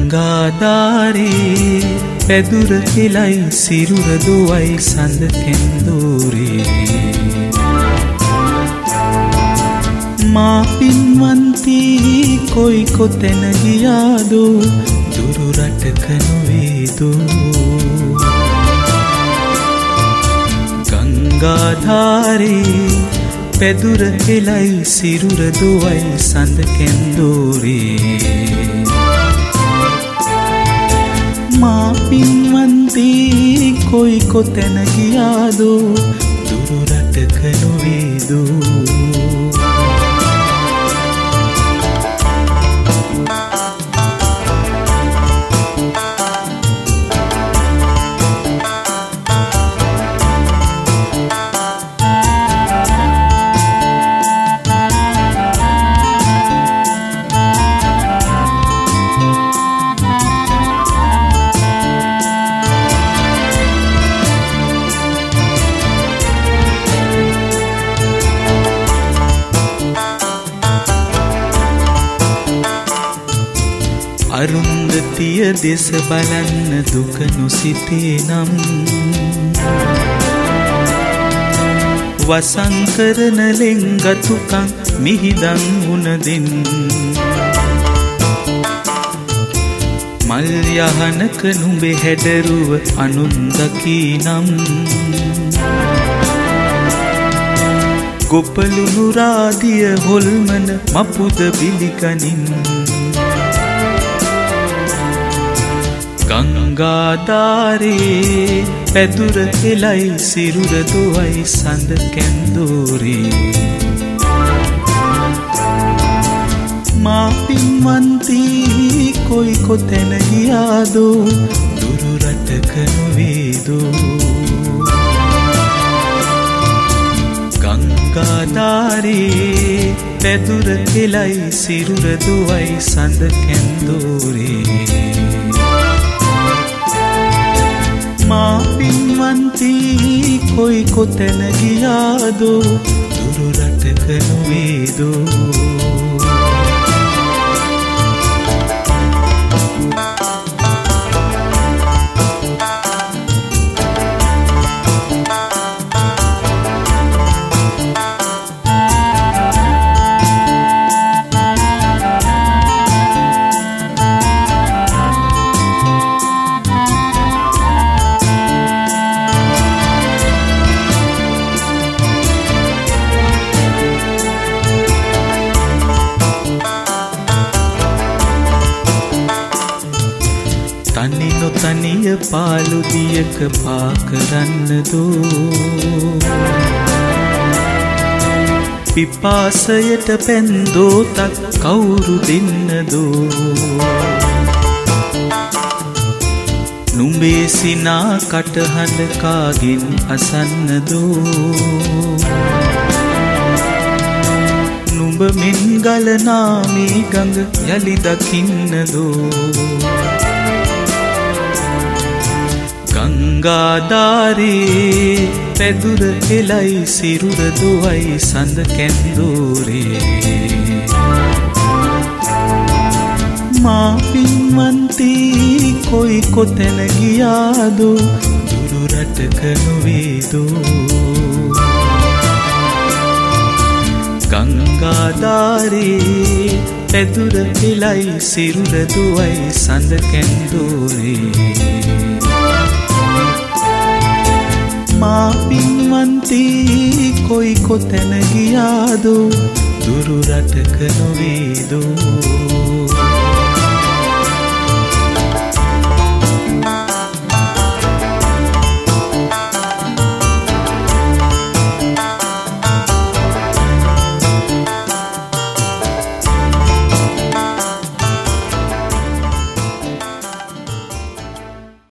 ගංගාධාරේ පැදුර කෙලයි සිරුර දුවයි සඳ කෙන්දෝරේ මා පින්වන්ති කොයි කොතැන ගියාදෝ දුරු රටක නොවේදෝ ගංගාධාරේ පැදුර කෙලයි සිරුර දුවයි සඳ කෙන්දෝරේ මා පින්වන්ති කොයි කොතැන ගියාදෝ දුරු රටක නොවේදෝ අරුන්දතිය දෙස බලන්න දුක නොසිතේ නම් වසං කරන ලෙන්ගතුකං මිහිදන් උනදින් මල් යහනක නුඹේ හැඩරුව අනුන්දකී නම් ගොපලුණු රාදිය හොල්මන මපුද බිලිකනින් ගංගාධාරේ පැදුර කෙලයි සිරුර දුවයි සඳ කැන්දෝරේ මා පින්වන්ති කොයි කොතැන ගියාදෝ දුරු රටක නොවේදෝ ගංගාධාරේ පැදුර කෙලයි සිරුර දුවයි සඳ කැන්දෝරේ මා පින්වන්ති කොයි කොතැන ගියාදෝ දුරු රටක නොවේදෝ තනි නොතනිය පාළුදියක පා කරන්නදෝ පිපාසයට පැන්දෝතක් කවුරු දෙන්නදෝ නුඹේ සිනා කටහඬ කාගෙන් අසන්නදෝ නුඹ මෙන් ගලනා මේ ගඟ යලි දකින්නදෝ ගංගාධාරේ පැදුර කෙලයි සිරුර දුවයි සඳ කැන්දෝරේ මා පින්වන්ති කොයි කොතැන ගියාදෝ දුරු රටක නොවේදෝ ගංගාධාරේ පැදුර කෙලයි සිරුර දුවයි සඳ කැන්දෝරේ මා පින්වන්ති කොයි කොතැන ගියාදෝ දුරු රටක නොවේදෝ